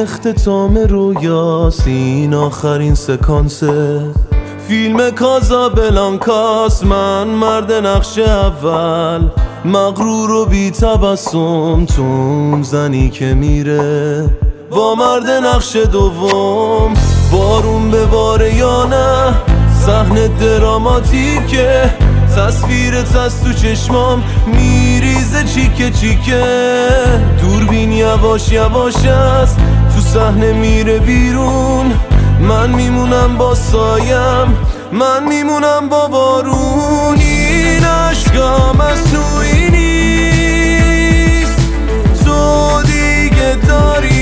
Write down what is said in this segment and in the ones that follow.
اختتام رویاست، این آخرین سکانسه فیلم کازابلانکاست. من مرد نقش اول، مغرور و بی تبسم، تو اون زنی که میره با مرد نقش دوم. بارون بباره یا نه، صحنه دراماتیکه، تصویرت از تو چشمام میریزه چیکه چیکه. دوربین یواش یواش است، تو صحنه میره بیرون. من میمونم با سایم، من میمونم با بارون. این عشقا مصنوعی نیست، تو دیگه داری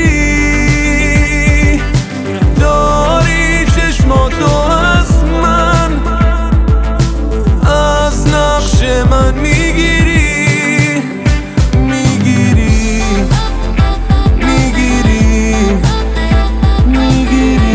میری، داری چشماتو از من، از نقش من میگیری، میگیری، میگیری، میگیری،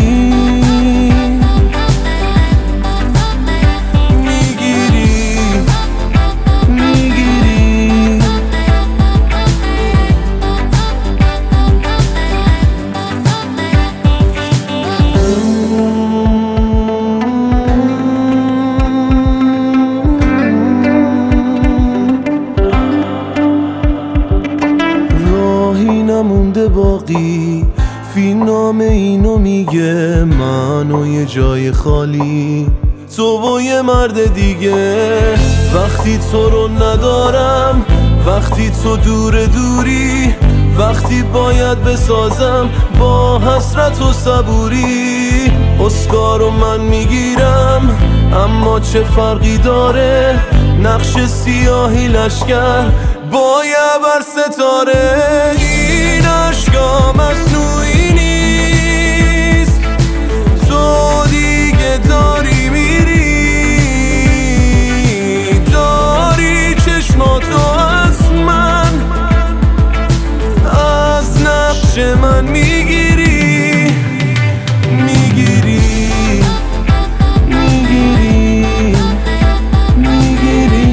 نمونده باقی، فیلم نامه اینو میگه، من و یه جای خالی، تو و یه مرد دیگه. وقتی تو رو ندارم، وقتی تو دوری، وقتی باید بسازم با حسرت و صبوری. اسکارو من میگیرم، اما چه فرقی داره، نقش سیاهی لشکر با یه بر ستاره. این عشقا مصنوعی نیست، تو دیگه داری میری، داری چشماتو از من، از نقش من میگیری، میگیری، میگیری، میگیری،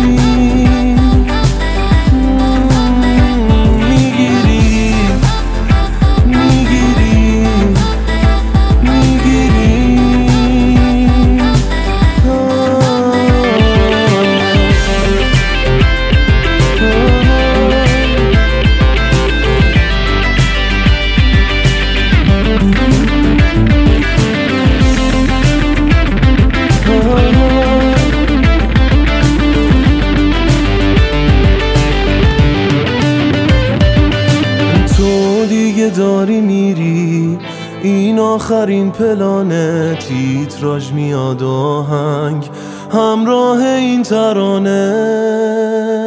داری میری. این آخرین پلانه، تیتراژ میاد آهنگ همراه این ترانه.